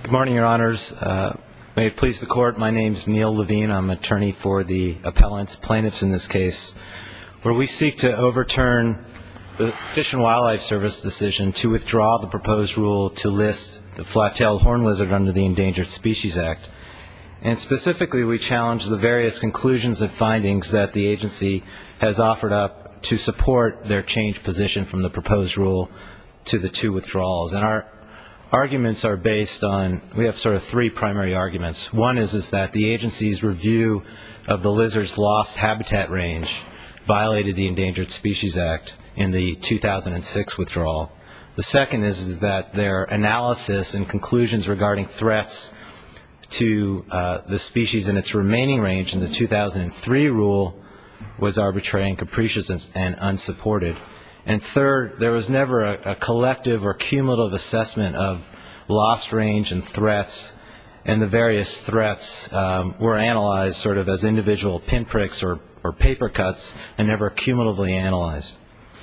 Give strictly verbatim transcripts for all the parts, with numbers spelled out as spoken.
Good morning, Your Honors. Uh, may it please the Court, my name is Neil Levine. I'm attorney for the appellants, plaintiffs in this case, where we seek to overturn the Fish and Wildlife Service decision to withdraw the proposed rule to list the flat-tailed horned lizard under the Endangered Species Act. And specifically, we challenge the various conclusions and findings that the agency has offered up to support their changed position from the proposed rule to the two withdrawals. And our arguments are based on, we have sort of three primary arguments. One is, is that the agency's review of the lizard's lost habitat range violated the Endangered Species Act in the two thousand six withdrawal. The second is, is that their analysis and conclusions regarding threats to uh, the species in its remaining range in the two thousand three rule was arbitrary and capricious and, and unsupported. And third, there was never a, a collective or cumulative assessment of lost range and threats, and the various threats um, were analyzed sort of as individual pinpricks or, or paper cuts and never cumulatively analyzed.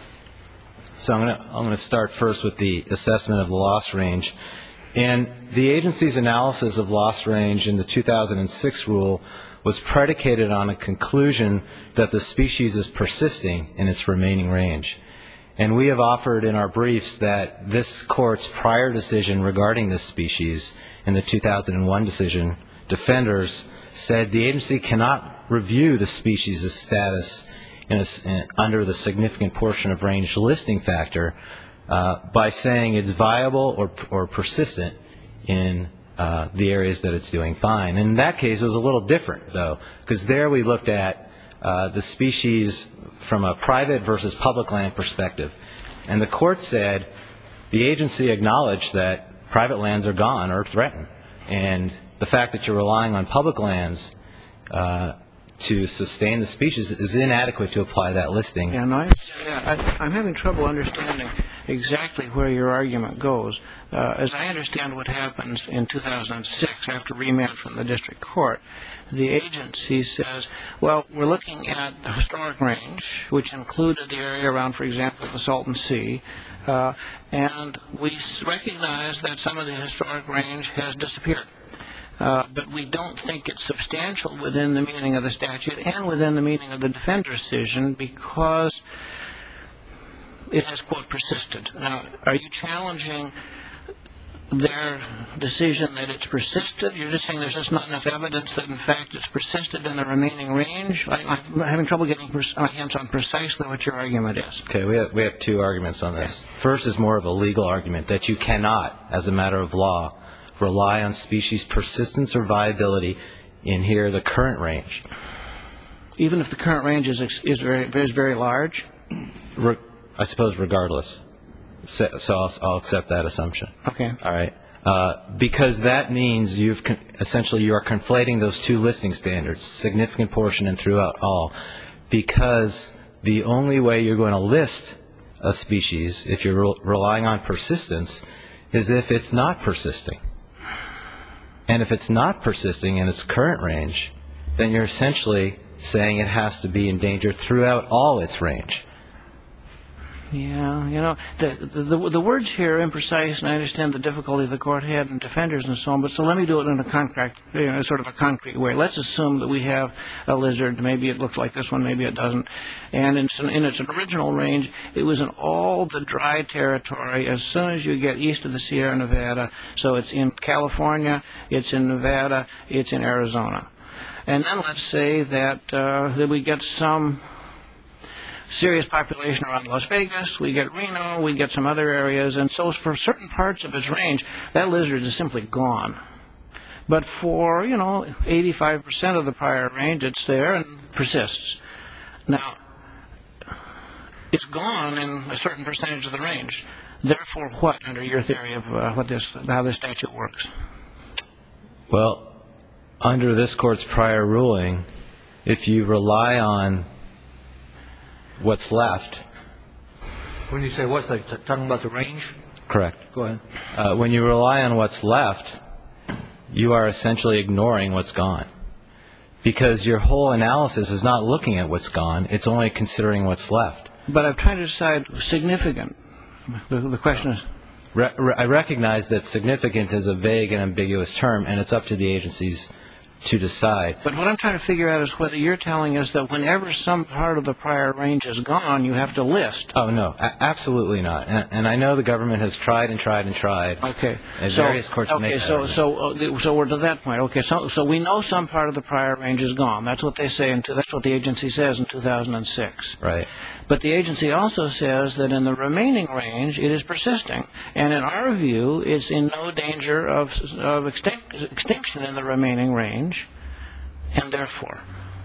So I'm going to I'm going to start first with the assessment of the lost range. And the agency's analysis of lost range in the two thousand six rule was predicated on a conclusion that the species is persisting in its remaining range. And we have offered in our briefs that this Court's prior decision regarding this species in the two thousand one decision, Defenders, said the agency cannot review the species' status in a, in, under the significant portion of range listing factor uh, by saying it's viable or, or persistent in uh, the areas that it's doing fine. And in that case, it was a little different, though, because there we looked at uh, the species from a private versus public land perspective. And the Court said the agency acknowledged that private lands are gone or threatened. And the fact that you're relying on public lands uh, to sustain the species is inadequate to apply that listing. Yeah, no, I, yeah, I, I'm having trouble understanding exactly where your argument goes. Uh, as I understand what happens in two thousand six after remand from the district court, the agency says, well, we're looking at the historic range, which included the area around, for example, the Salton Sea, uh, and we recognize that some of the historic range has disappeared. Uh, but we don't think it's substantial within the meaning of the statute and within the meaning of the Defender decision because it has, quote, persisted. Now, are you challenging their decision that it's persisted? You're just saying there's just not enough evidence that, in fact, it's persisted in the remaining range? I, I'm having trouble getting pers- my hands on precisely what your argument is. Okay, we have, we have two arguments on this. Okay. First is more of a legal argument that you cannot, as a matter of law, rely on species persistence or viability in here the current range. Even if the current range is is very is very large? Re- I suppose regardless. So, so I'll, I'll accept that assumption. Okay. All right. Uh, because that means you've con- essentially you are conflating those two listing standards, significant portion and throughout all, because the only way you're going to list a species, if you're re- relying on persistence, is if it's not persisting. And if it's not persisting in its current range, then you're essentially saying it has to be endangered throughout all its range. Yeah, you know, the, the the words here are imprecise, and I understand the difficulty the Court had in Defenders and so on, but so let me do it in a concrete, you know, sort of a concrete way. Let's assume that we have a lizard, maybe it looks like this one, maybe it doesn't, and in, in its original range, it was in all the dry territory as soon as you get east of the Sierra Nevada, so it's in California, it's in Nevada, it's in Arizona. And then let's say that, uh, that we get some serious population around Las Vegas, we get Reno, we get some other areas, and so for certain parts of its range, that lizard is simply gone. But for, you know, eighty-five percent of the prior range, it's there and persists. Now, it's gone in a certain percentage of the range. Therefore, what, under your theory of uh, what this, how this statute works? Well, under this Court's prior ruling, if you rely on what's left. When you say what's, like talking about the range? Correct. Go ahead. Uh, when you rely on what's left, you are essentially ignoring what's gone. Because your whole analysis is not looking at what's gone, it's only considering what's left. But I'm trying to decide significant. The, the question is... re- re- I recognize that significant is a vague and ambiguous term, and it's up to the agencies to decide. But what I'm trying to figure out is whether you're telling us that whenever some part of the prior range is gone, you have to list. Oh, no, a- absolutely not. And, and I know the government has tried and tried and tried. Okay. And So, various courts okay, make that so argument. so uh, so we're to that point. Okay, so so we know some part of the prior range is gone. That's what they say. In two, that's what the agency says in two thousand six. Right. But the agency also says that in the remaining range, it is persisting, and in our view, it's in no danger of of extinct, extinction in the remaining range, and therefore.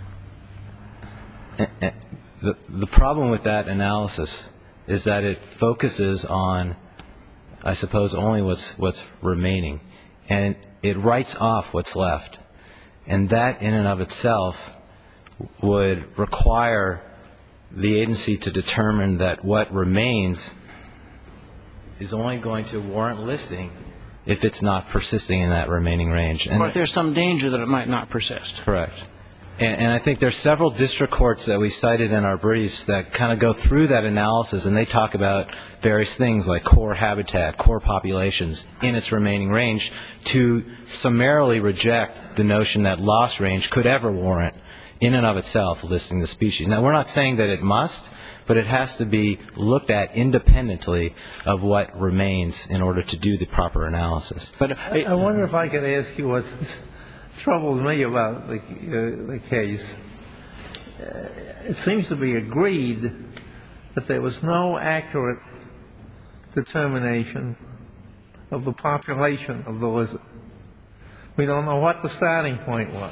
The, the problem with that analysis is that it focuses on, I suppose, only what's what's remaining, and it writes off what's left. And that in and of itself would require the agency to determine that what remains is only going to warrant listing if it's not persisting in that remaining range. And Or if there's some danger that it might not persist. correct. And, and I think there's several district courts that we cited in our briefs that kind of go through that analysis, and they talk about various things like core habitat, core populations in its remaining range, to summarily reject the notion that loss range could ever warrant, in and of itself, listing the species. Now, we're not saying that it must, but it has to be looked at independently of what remains in order to do the proper analysis. But I I wonder if I could ask you what troubles me about the, uh, the case. Uh, it seems to be agreed that there was no accurate determination of the population of the lizard. We don't know what the starting point was.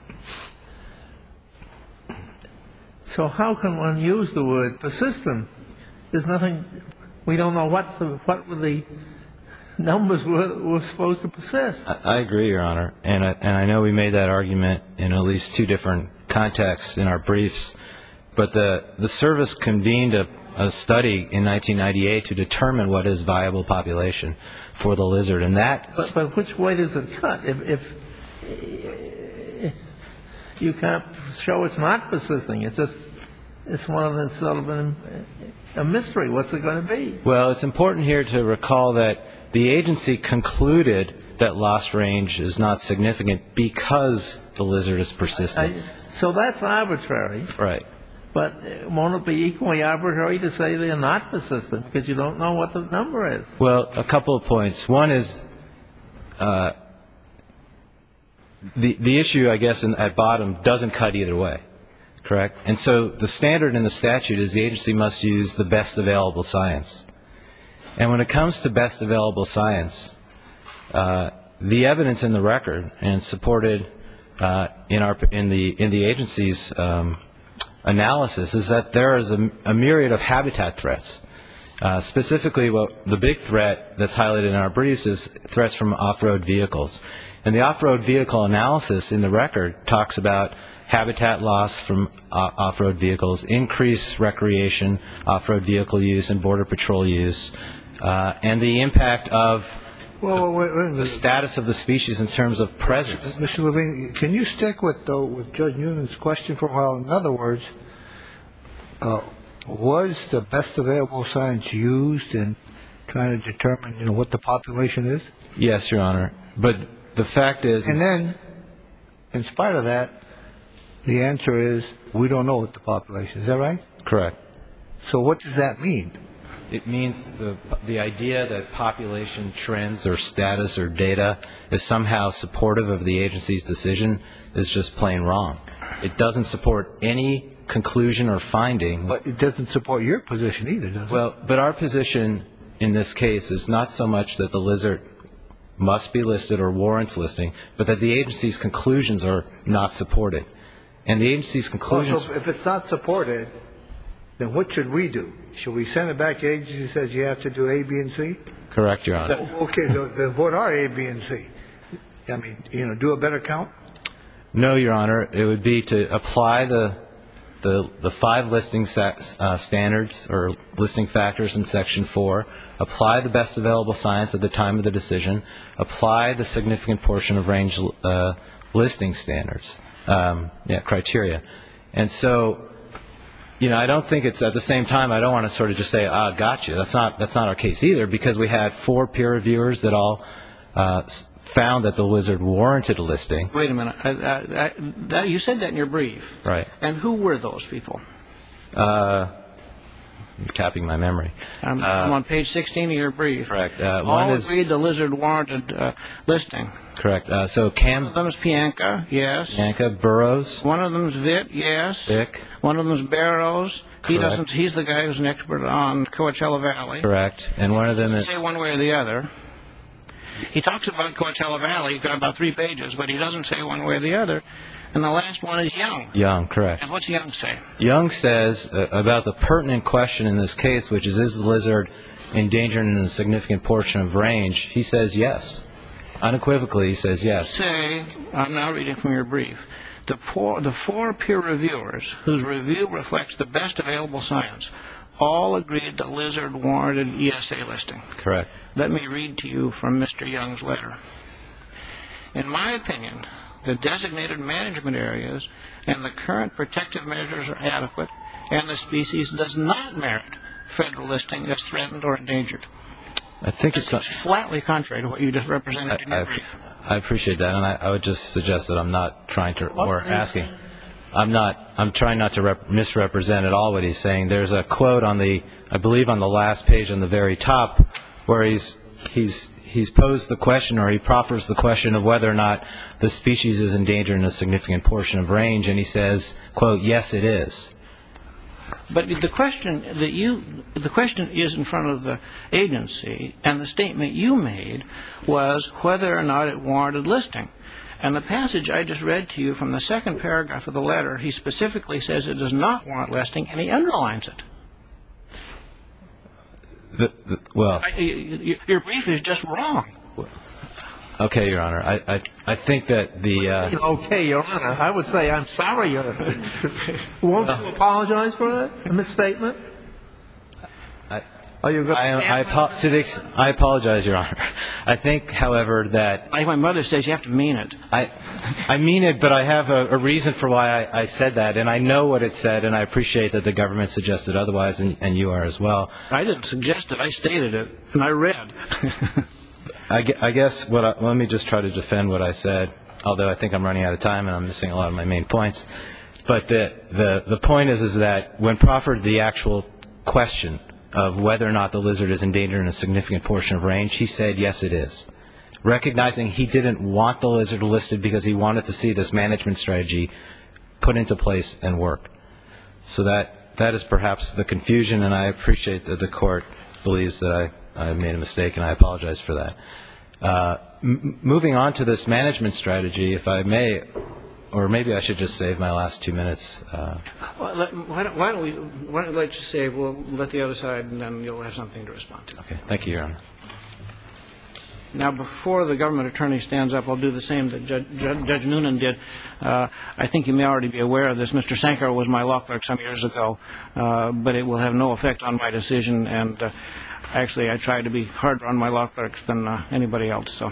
So how can one use the word persistent? There's nothing, we don't know what the, what were the numbers were, were supposed to persist. I I agree, Your Honor, and I, and I know we made that argument in at least two different contexts in our briefs, but the, the service convened a, a study in nineteen ninety-eight to determine what is viable population for the lizard, and that... But, but which way does it cut? If, if you can't show it's not persisting, it's just, it's one of the sort of an, a mystery. What's it going to be? Well, it's important here to recall that the agency concluded that loss range is not significant because the lizard is persistent. I, so that's arbitrary. Right. But won't it be equally arbitrary to say they're not persistent because you don't know what the number is? Well, a couple of points. One is uh, the the issue, I guess, in, at bottom doesn't cut either way, correct? And so the standard in the statute is the agency must use the best available science. And when it comes to best available science, uh, the evidence in the record and supported uh, in our in the in the agency's um, analysis is that there is a, a myriad of habitat threats. Uh, specifically, what the big threat that's highlighted in our briefs is threats from off-road vehicles. And the off-road vehicle analysis in the record talks about habitat loss from uh, off-road vehicles, increased recreation, off-road vehicle use, and border patrol use, uh, and the impact of Well, wait, wait a the minute. status of the species in terms of presence. Mister Levine, can you stick with, though, with Judge Newman's question for a while? In other words, uh, was the best available science used in trying to determine, you know, what the population is? Yes, Your Honor. But the fact is... And then, in spite of that, the answer is we don't know what the population is. Is that right? Correct. So what does that mean? It means the the idea that population trends or status or data is somehow supportive of the agency's decision is just plain wrong. It doesn't support any conclusion or finding. But it doesn't support your position either, does it? Well, but our position in this case is not so much that the lizard must be listed or warrants listing, but that the agency's conclusions are not supported. And the agency's conclusions... So if it's not supported, then what should we do? Should we send it back to the agency that says you have to do A, B, and C? Correct, Your Honor. Okay, then what are A, B, and C? I mean, you know, do a better count? No, Your Honor. It would be to apply the the, the five listing sa- uh, standards or listing factors in Section four, apply the best available science at the time of the decision, apply the significant portion of range uh, listing standards, um, yeah, criteria. And so You know, I don't think it's, at the same time, I don't want to sort of just say, ah, gotcha. That's not, that's not our case either, because we had four peer reviewers that all uh, found that the lizard warranted a listing. Wait a minute. I, I, I, that, you said that in your brief. Right. And who were those people? Uh, I'm tapping my memory. I'm, Uh, I'm on page sixteen of your brief. Correct. Uh, All one is agreed the lizard warranted uh, listing. correct. Uh, so One of Cam, them is Pianka, yes. Yanka, Burrows, One of them's Vitt, yes. Vic, One of them's Barrows. He Correct. doesn't. He's the guy who's an expert on Coachella Valley. correct, and one of them Doesn't is say one way or the other. He talks about Coachella Valley. He's got about three pages, but he doesn't say one way or the other. And the last one is Young. Young. Correct. And what's Young say? Young says uh, about the pertinent question in this case, which is, is the lizard endangered in a significant portion of range? He says yes. Unequivocally, he says yes. Say, I'm now reading from your brief. The, poor, the four peer reviewers, whose review reflects the best available science, all agreed the lizard warranted E S A listing. Correct. Let me read to you from Mister Young's letter. In my opinion, the designated management areas and the current protective measures are adequate, and the species does not merit federal listing as threatened or endangered. I think it's. It's flatly contrary to what you just represented in I, your I, brief. I appreciate that, and I, I would just suggest that I'm not trying to, or asking, I'm not, I'm trying not to rep, misrepresent at all what he's saying. There's a quote on the, I believe on the last page on the very top, where he's, he's, he's posed the question, or he proffers the question of whether or not the species is endangered in a significant portion of range, and he says, quote, yes, it is. But the question that you, the question is in front of the agency, and the statement you made was whether or not it warranted listing. And the passage I just read to you from the second paragraph of the letter, he specifically says it does not warrant listing, and he underlines it. The, the, well, I, you, your brief is just wrong. okay, Your Honor. I, I, I think that the. Uh, Okay, Your Honor. I would say I'm sorry, Your Honor. Won't you apologize for that, a misstatement? I, Are you going I, I, apo- to the ex- I apologize, Your Honor. I think, however, that Like my mother says, you have to mean it. I, I mean it, but I have a, a reason for why I, I said that, and I know what it said, and I appreciate that the government suggested otherwise, and, and you are as well. I didn't suggest it. I stated it, and I read. I, gue- I guess what I, let me just try to defend what I said, although I think I'm running out of time and I'm missing a lot of my main points. But the, the, the point is, is that when proffered the actual question of whether or not the lizard is endangered in a significant portion of range, he said, yes, it is. Recognizing he didn't want the lizard listed because he wanted to see this management strategy put into place and work. So that, that is perhaps the confusion, and I appreciate that the court believes that I, I made a mistake, and I apologize for that. Uh, m- moving on to this management strategy, if I may, or maybe I should just save my last two minutes. Uh, Well, let, why, don't, why don't we, why don't we let you say, we'll let the other side, and then you'll have something to respond to. okay, thank you, Your Honor. Now, before the government attorney stands up, I'll do the same that Judge, Judge, Judge Noonan did. Uh, I think you may already be aware of this. Mister Sankar was my law clerk some years ago, uh, but it will have no effect on my decision, and uh, actually I try to be harder on my law clerks than uh, anybody else. So.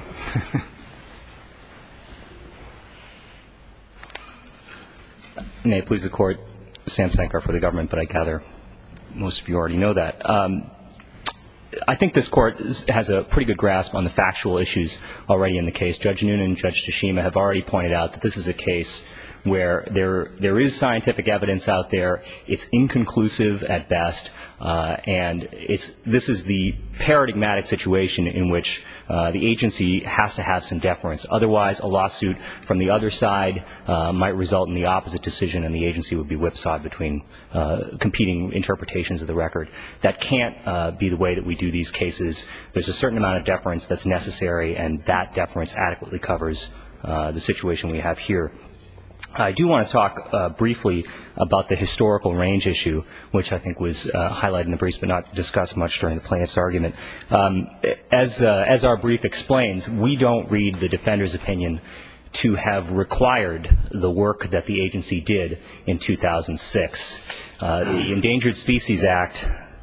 May it please the Court, Sam Sankar for the government, but I gather most of you already know that. Um, I think this Court is, has a pretty good grasp on the factual issues already in the case. Judge Noonan and Judge Tashima have already pointed out that this is a case where there there is scientific evidence out there. It's inconclusive at best, uh, and it's this is the paradigmatic situation in which uh, the agency has to have some deference. Otherwise, a lawsuit from the other side uh, might result in the opposite decision, and the agency would be whipsawed between uh, competing interpretations of the record. That can't uh, be the way that we do these cases. There's a certain amount of deference that's necessary, and that deference adequately covers uh, the situation we have here. I do want to talk uh, briefly about the historical range issue, which I think was uh, highlighted in the briefs but not discussed much during the plaintiff's argument. Um, as, uh, as our brief explains, we don't read the defender's opinion to have required the work that the agency did in two thousand six. Uh, the Endangered Species Act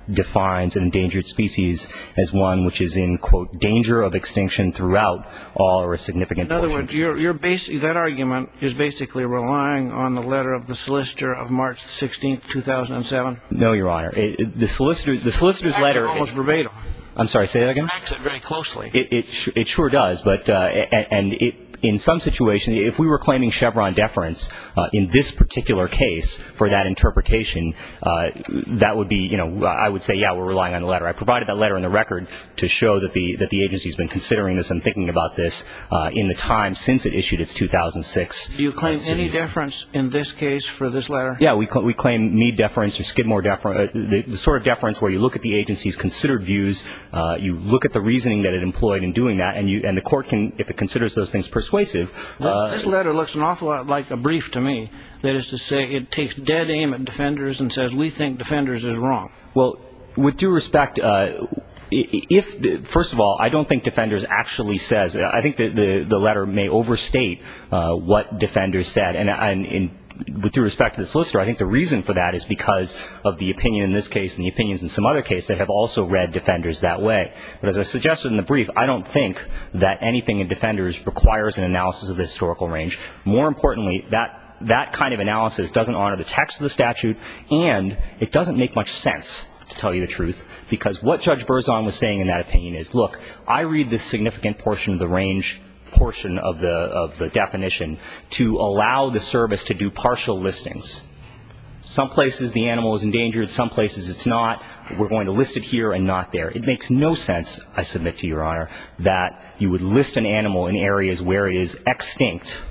defines an endangered species as one which is in, quote, danger of extinction throughout all or a significant In other portion. words, you're, you're basi- that argument is basically relying on the letter of the solicitor of March sixteenth, two thousand seven? No, Your Honor. It, it, the solicitor, the solicitor's letter. Almost verbatim. I'm sorry. Say that again. Tracks it very closely. It it, sh- it sure does, but uh, and, and it. In some situations, if we were claiming Chevron deference uh, in this particular case for that interpretation, uh, that would be, you know, I would say, yeah, we're relying on the letter. I provided that letter in the record to show that the that the agency's been considering this and thinking about this uh, in the time since it issued its two thousand six. Do you claim any deference in this case for this letter? Yeah, we cl- we claim Meade deference or Skidmore deference, uh, the, the sort of deference where you look at the agency's considered views, uh, you look at the reasoning that it employed in doing that, and you and the court can, if it considers those things persuasive. Uh, this letter looks an awful lot like a brief to me. That is to say, it takes dead aim at Defenders and says, we think Defenders is wrong. Well, with due respect, uh, if, first of all, I don't think Defenders actually says, I think that the, the letter may overstate uh, what Defenders said. And, and in with due respect to the solicitor, I think the reason for that is because of the opinion in this case and the opinions in some other case that have also read Defenders that way. But as I suggested in the brief, I don't think that anything in Defenders requires an analysis of the historical range. More importantly, that that kind of analysis doesn't honor the text of the statute, and it doesn't make much sense, to tell you the truth, because what Judge Berzon was saying in that opinion is, look, I read this significant portion of the range portion of the of the definition to allow the service to do partial listings. Some places the animal is endangered, some places it's not. We're going to list it here and not there. It makes no sense, I submit to Your Honor, that you would list an animal in areas where it is extinct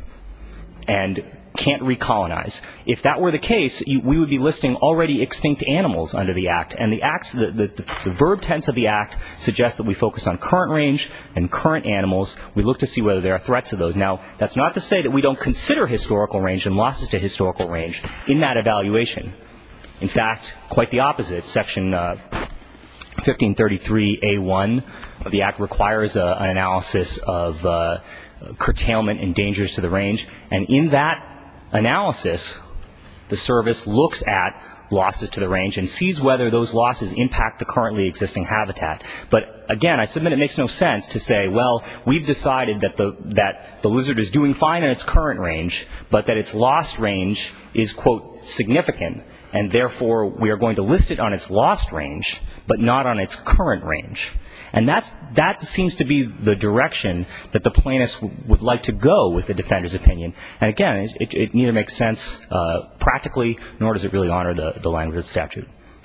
and can't recolonize. If that were the case, you, we would be listing already extinct animals under the Act. And the acts, the, the, the verb tense of the Act suggests that we focus on current range and current animals. We look to see whether there are threats to those. Now, that's not to say that we don't consider historical range and losses to historical range in that evaluation. In fact, quite the opposite. Section uh, fifteen thirty-three A one of the Act requires a, an analysis of uh, curtailment and dangers to the range. And in that analysis, the service looks at losses to the range and sees whether those losses impact the currently existing habitat. But again, I submit it makes no sense to say, well, we've decided that the that the lizard is doing fine in its current range, but that its lost range is, quote, significant, and therefore we are going to list it on its lost range, but not on its current range. And that's, that seems to be the direction that the plaintiffs w- would like to go with the defender's opinion. And again, it, it, it neither makes sense uh, practically, nor does it really honor the, the language of the statute.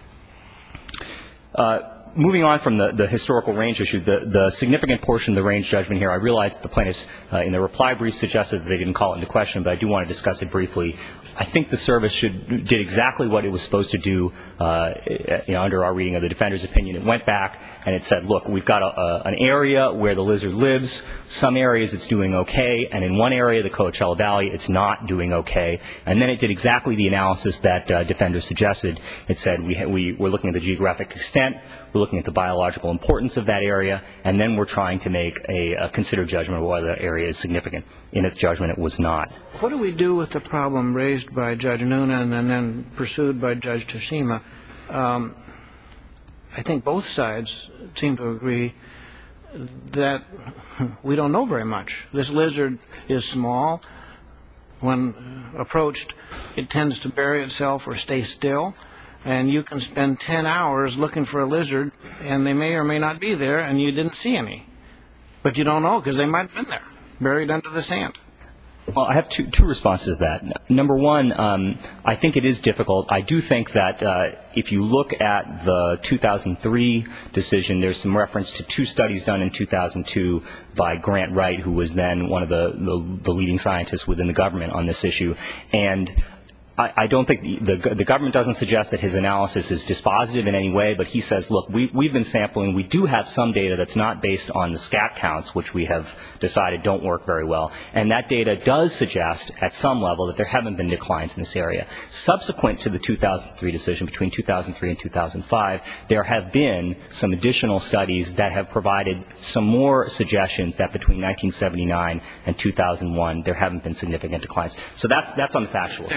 Uh, moving on from the, the historical range issue, the, the significant portion of the range judgment here, I realize that the plaintiffs uh, in their reply brief suggested that they didn't call it into question, but I do want to discuss it briefly. I think the service should did exactly what it was supposed to do uh, you know, under our reading of the defender's opinion. It went back and it said, look, we've got a, a, an area where the lizard lives. Some areas it's doing okay, and in one area, the Coachella Valley, it's not doing okay. And then it did exactly the analysis that uh, defenders suggested. It said we, ha- we we're looking at the geographic extent, we're looking at the biological importance of that area, and then we're trying to make a, a considered judgment of whether that area is significant. In its judgment, it was not. What do we do with the problem raised by Judge Noonan and then pursued by Judge Tashima? Um, I think both sides seem to agree that we don't know very much. This lizard is small. When approached, it tends to bury itself or stay still. And you can spend ten hours looking for a lizard, and they may or may not be there, and you didn't see any. But you don't know because they might have been there, buried under the sand. Well, I have two, two responses to that. Number one, um, I think it is difficult. I do think that uh, if you look at the two thousand three decision, there's some reference to two studies done in two thousand two by Grant Wright, who was then one of the, the, the leading scientists within the government on this issue. And I, I don't think the, the, the government doesn't suggest that his analysis is dispositive in any way, but he says, look, we, we've been sampling. We do have some data that's not based on the scat counts, which we have decided don't work very well. And that data does suggest at some level that there haven't been declines in this area. Subsequent to the two thousand three decision, between two thousand three and two thousand five, there have been some additional studies that have provided some more suggestions that between nineteen seventy-nine and two thousand one, there haven't been significant declines. So that's, that's on the factual side.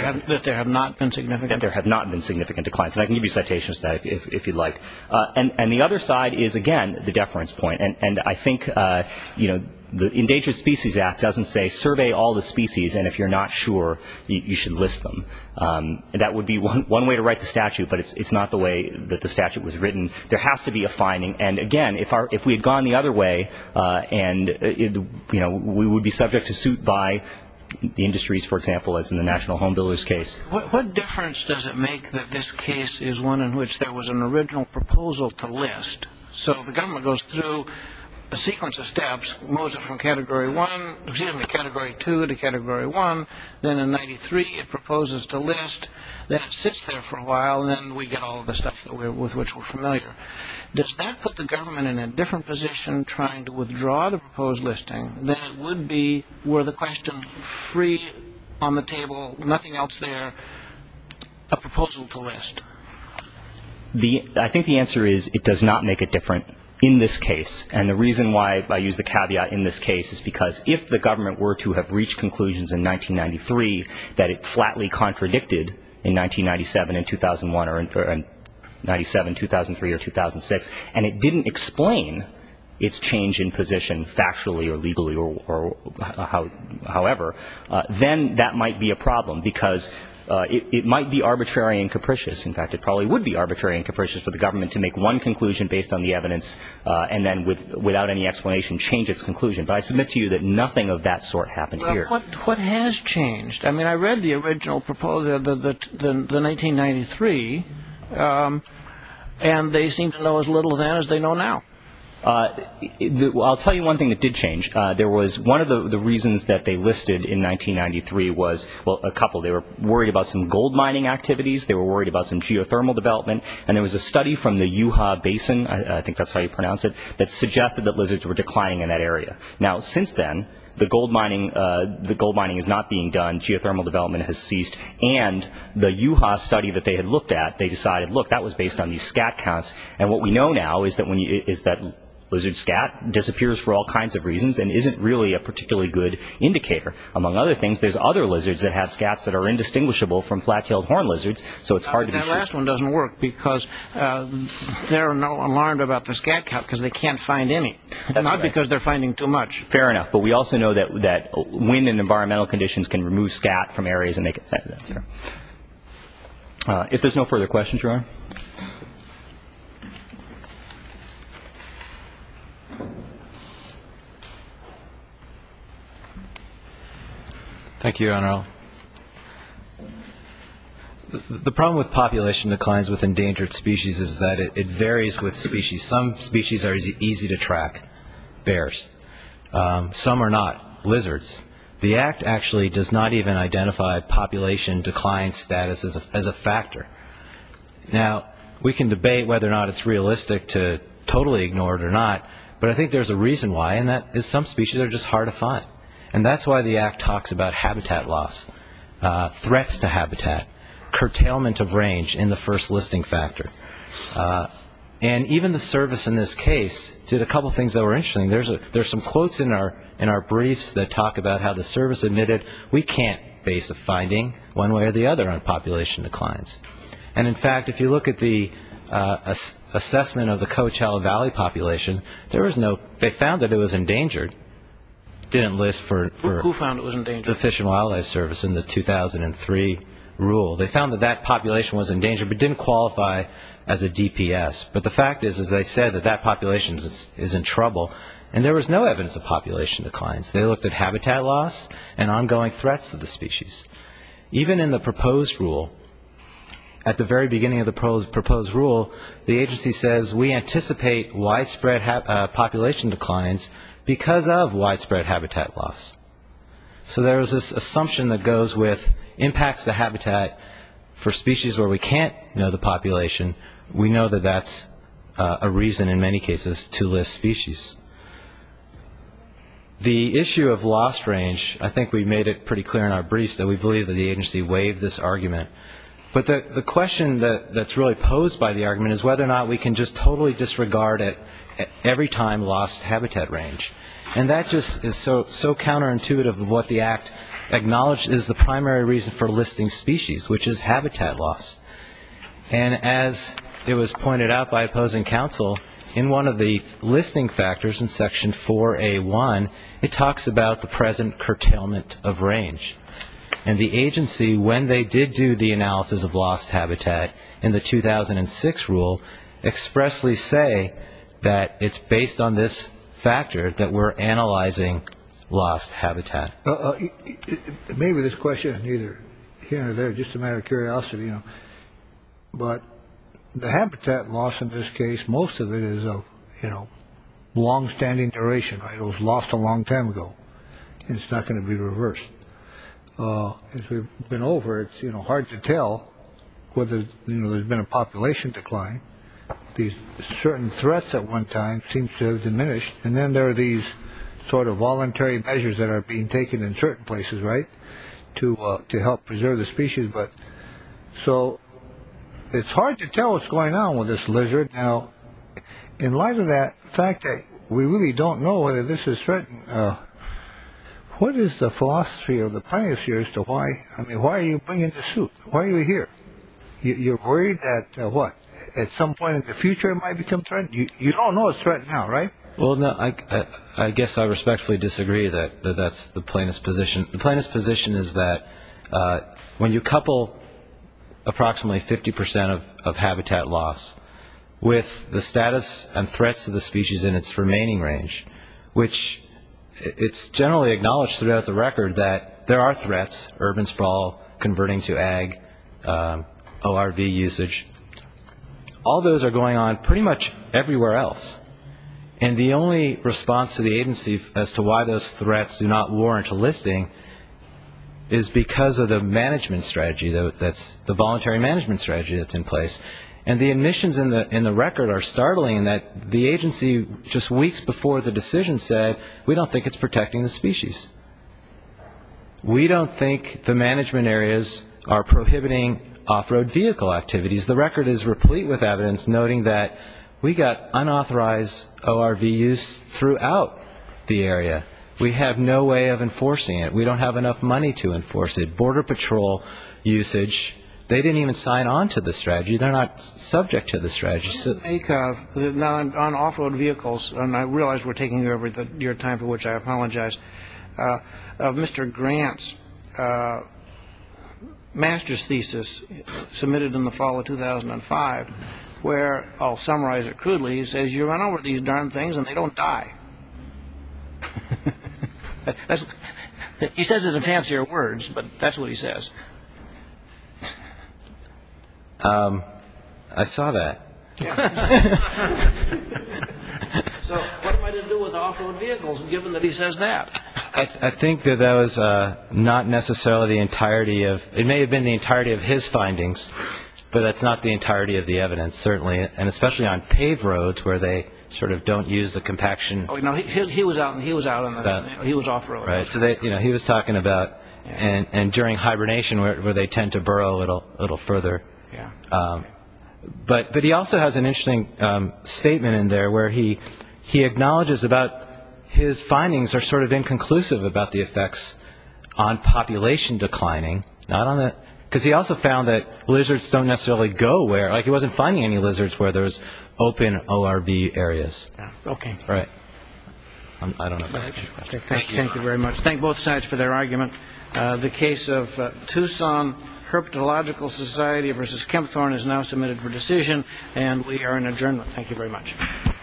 there have not been significant? That there have not been significant declines. And I can give you citations to that if, if, if you'd like. Uh, and, and the other side is, again, the deference point. And, and I think, uh, you know, the Endangered Species Act doesn't say survey all the species, and if you're not sure, you, you should list them. Um, that would be one, one way to write the statute, but it's, it's not the way that the statute was written. There has to be a finding. And again, if our, if we had gone the other way, uh, and it, you know, we would be subject to suit by the industries, for example, as in the National Home Builders case. What, what difference does it make that this case is one in which there was an original proposal to list? So the government goes through a sequence of steps, moves it from category one, excuse me, category two to category one. Then in ninety-three, it proposes to list. Then it sits there for a while, and then we get all of the stuff that we're, with which we're familiar. Does that put the government in a different position trying to withdraw the proposed listing than it would be were the question free on the table, nothing else there, a proposal to list? The, I think the answer is it does not make it different in this case. And the reason why I use the caveat in this case is because if the government were to have reached conclusions in nineteen ninety-three that it flatly contradicted in nineteen ninety-seven and two thousand one, or in, or in ninety-seven, two thousand three, or two thousand six, and it didn't explain its change in position factually or legally or, or how, however, uh, then that might be a problem, because Uh, it, it might be arbitrary and capricious. In fact, it probably would be arbitrary and capricious for the government to make one conclusion based on the evidence uh, and then with, without any explanation change its conclusion. But I submit to you that nothing of that sort happened well, here. What, what has changed? I mean, I read the original proposal, the, the, the, the nineteen ninety-three, um, and they seem to know as little then as they know now. Uh, the, well, I'll tell you one thing that did change. Uh, there was one of the, the reasons that they listed in nineteen ninety-three was, well, a couple. They were worried about some gold mining activities. They were worried about some geothermal development. And there was a study from the Yuha Basin, I, I think that's how you pronounce it, that suggested that lizards were declining in that area. Now, since then, the gold mining, uh, the gold mining is not being done. Geothermal development has ceased. And the Yuha study that they had looked at, they decided, look, that was based on these scat counts. And what we know now is that when you, is that lizard scat disappears for all kinds of reasons and isn't really a particularly good indicator. Among other things, there's other lizards that have scats that are indistinguishable from flat-tailed horn lizards, so it's hard uh, to be that sure. That last one doesn't work because uh, they're no alarmed about the scat count because they can't find any, That's not right. because they're finding too much. Fair enough, but we also know that that wind and environmental conditions can remove scat from areas and make it. That's fair. Uh, if there's no further questions, Your Honor. Thank you, Your Honor. The, the problem with population declines with endangered species is that it, it varies with species. Some species are easy, easy to track, bears. Um, some are not, lizards. The Act actually does not even identify population decline status as a, as a factor. Now, we can debate whether or not it's realistic to totally ignore it or not, but I think there's a reason why, and that is some species are just hard to find. And that's why the Act talks about habitat loss, uh, threats to habitat, curtailment of range in the first listing factor. Uh, and even the service in this case did a couple things that were interesting. There's, a, there's some quotes in our, in our briefs that talk about how the service admitted we can't base a finding one way or the other on population declines. And in fact, if you look at the uh, ass- assessment of the Coachella Valley population, there was no, they found that it was endangered. Didn't list for, for Who found it was endangered? the Fish and Wildlife Service in the two thousand three rule. They found that that population was endangered but didn't qualify as a D P S. But the fact is, as they said, that that population is, is in trouble, and there was no evidence of population declines. They looked at habitat loss and ongoing threats to the species. Even in the proposed rule, at the very beginning of the proposed, proposed rule, the agency says we anticipate widespread ha- uh, population declines because of widespread habitat loss. So there is this assumption that goes with impacts to habitat for species where we can't know the population. We know that that's uh, a reason in many cases to list species. The issue of loss range, I think we made it pretty clear in our briefs that we believe that the agency waived this argument. But the, the question that, that's really posed by the argument is whether or not we can just totally disregard it every time lost habitat range. And that just is so, so counterintuitive of what the Act acknowledged is the primary reason for listing species, which is habitat loss. And as it was pointed out by opposing counsel, in one of the listing factors in Section four A one, it talks about the present curtailment of range. And the agency, when they did do the analysis of lost habitat in the two thousand six rule, expressly say that it's based on this factor that we're analyzing lost habitat. Uh, uh, maybe this question is neither here nor there, just a matter of curiosity, you know. But the habitat loss in this case, most of it is of, you know, long-standing duration, right? It was lost a long time ago, and it's not going to be reversed. Uh, as we've been over, it's, you know, hard to tell whether, you know, there's been a population decline. These certain threats at one time seem to have diminished, and then there are these sort of voluntary measures that are being taken in certain places, right, to uh, to help preserve the species. But so it's hard to tell what's going on with this lizard. Now, in light of that fact that we really don't know whether this is threatened, uh, what is the philosophy of the plaintiffs here as to why, I mean, why are you bringing the suit? Why are you here? You, you're worried that, uh, what, at some point in the future it might become threatened? You, you don't know it's threatened now, right? Well, no, I, I, I guess I respectfully disagree that, that that's the plaintiff's position. The plaintiff's position is that uh, when you couple approximately fifty percent of, of habitat loss with the status and threats to the species in its remaining range, which it's generally acknowledged throughout the record that there are threats, urban sprawl, converting to ag, um, O R V usage. All those are going on pretty much everywhere else. And the only response to the agency as to why those threats do not warrant a listing is because of the management strategy, that's the voluntary management strategy that's in place. And the admissions in the in the record are startling in that the agency just weeks before the decision said, we don't think it's protecting the species. We don't think the management areas are prohibiting off-road vehicle activities. The record is replete with evidence noting that we got unauthorized O R V use throughout the area. We have no way of enforcing it. We don't have enough money to enforce it. Border Patrol usage, they didn't even sign on to the strategy. They're not subject to the strategy. So, Make, uh, now on on off-road vehicles, and I realize we're taking over the, your time, for which I apologize, uh, of Mister Grant's uh, master's thesis submitted in the fall of two thousand five, where, I'll summarize it crudely, he says, you run over these darn things and they don't die. That's, he says it in fancier words, but that's what he says. um, I saw that. So what am I to do with off-road vehicles, given that he says that? I, th- I think that that was uh, not necessarily the entirety of, it may have been the entirety of his findings, but that's not the entirety of the evidence, certainly, and especially on paved roads where they sort of don't use the compaction. Oh, no, he, he, he was out. He was out on the. That, he was off-road. Right. So they, you know, he was talking about, yeah. and and during hibernation where, where they tend to burrow a little, little further. Yeah. Um, but but he also has an interesting um, statement in there where he he acknowledges about his findings are sort of inconclusive about the effects on population declining, not on the. Because he also found that lizards don't necessarily go where, like he wasn't finding any lizards where there's open O R V areas. Yeah. Okay. Right. I'm, I don't know if I answered your question. Thank you. Thank you very much. Thank both sides for their argument. Uh, the case of uh, Tucson Herpetological Society versus Kempthorne is now submitted for decision, and we are in adjournment. Thank you very much.